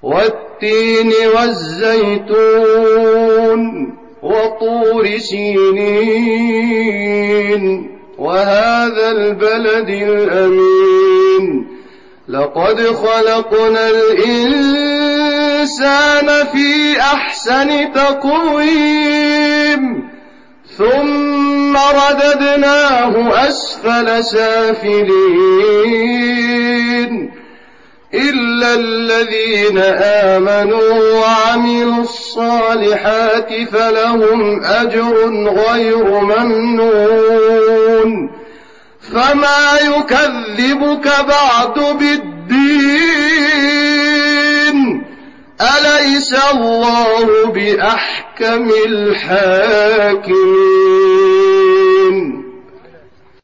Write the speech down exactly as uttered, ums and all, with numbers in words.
والتين والزيتون وطور سينين وهذا البلد الأمين لقد خلقنا الإنسان في أحسن تقويم ثم رددناه أسفل سافلين إلا الذين آمنوا وعملوا الصالحات فلهم أجر غير ممنون فما يكذبك بعد بالدين أليس الله بأحكم الحاكمين